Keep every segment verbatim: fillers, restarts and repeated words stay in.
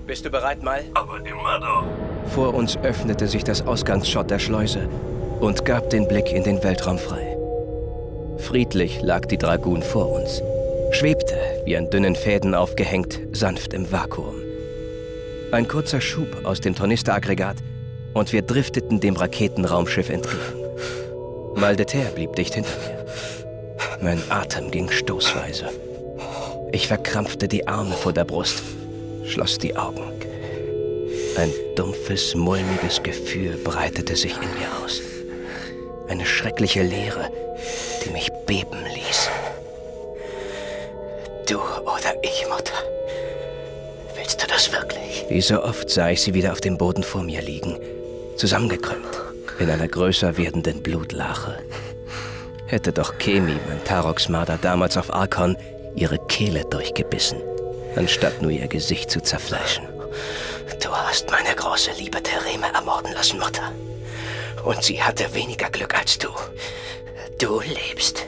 Bist du bereit, Mal? Aber immer doch. Vor uns öffnete sich das Ausgangsschott der Schleuse und gab den Blick in den Weltraum frei. Friedlich lag die Dragoon vor uns, schwebte, wie an dünnen Fäden aufgehängt, sanft im Vakuum. Ein kurzer Schub aus dem Tornisteraggregat und wir drifteten dem Raketenraumschiff entgegen. Mal de Terre blieb dicht hinter mir. Mein Atem ging stoßweise. Ich verkrampfte die Arme vor der Brust, schloss die Augen. Ein dumpfes, mulmiges Gefühl breitete sich in mir aus. Eine schreckliche Leere, die mich beben ließ. Du oder ich, Mutter? Willst du das wirklich? Wie so oft sah ich sie wieder auf dem Boden vor mir liegen, zusammengekrümmt, in einer größer werdenden Blutlache. Hätte doch Kemi, mein Tarox-Marder, damals auf Arkon ihre Kehle durchgebissen, anstatt nur ihr Gesicht zu zerfleischen. Du hast meine große Liebe Thereme ermorden lassen, Mutter. Und sie hatte weniger Glück als du. Du lebst.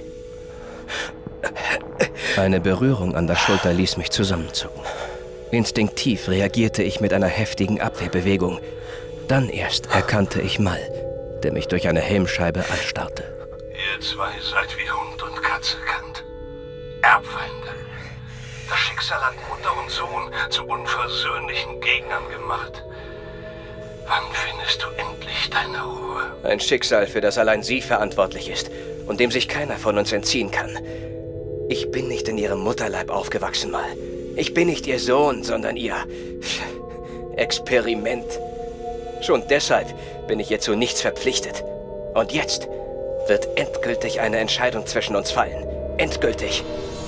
Eine Berührung an der Schulter ließ mich zusammenzucken. Instinktiv reagierte ich mit einer heftigen Abwehrbewegung. Dann erst erkannte ich Mal, der mich durch eine Helmscheibe anstarrte. Ihr zwei seid wie Hund und Katze, Kant. Erbfeinde. Das Schicksal hat Mutter und Sohn zu unversöhnlichen Gegnern gemacht. Wann findest du endlich deine Ruhe? Ein Schicksal, für das allein sie verantwortlich ist und dem sich keiner von uns entziehen kann. Ich bin nicht in ihrem Mutterleib aufgewachsen, Mal. Ich bin nicht ihr Sohn, sondern ihr Experiment. Schon deshalb bin ich ihr zu nichts verpflichtet. Und jetzt wird endgültig eine Entscheidung zwischen uns fallen. Endgültig.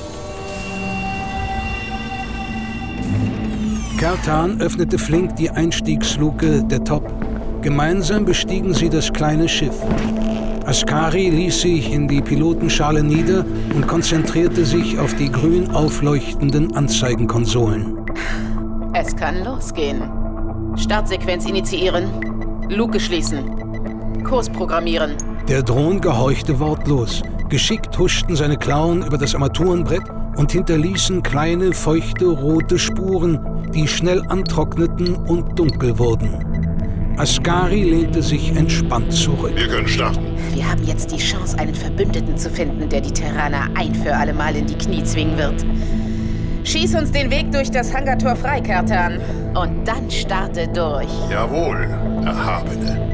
Kertan öffnete flink die Einstiegsluke der Top. Gemeinsam bestiegen sie das kleine Schiff. Askari ließ sich in die Pilotenschale nieder und konzentrierte sich auf die grün aufleuchtenden Anzeigenkonsolen. Es kann losgehen. Startsequenz initiieren. Luke schließen. Kurs programmieren. Der Drohn gehorchte wortlos. Geschickt huschten seine Klauen über das Armaturenbrett und hinterließen kleine, feuchte, rote Spuren, die schnell antrockneten und dunkel wurden. Askari lehnte sich entspannt zurück. Wir können starten. Wir haben jetzt die Chance, einen Verbündeten zu finden, der die Terraner ein für alle Mal in die Knie zwingen wird. Schieß uns den Weg durch das Hangartor frei, Kertan. Und dann starte durch. Jawohl, Erhabene.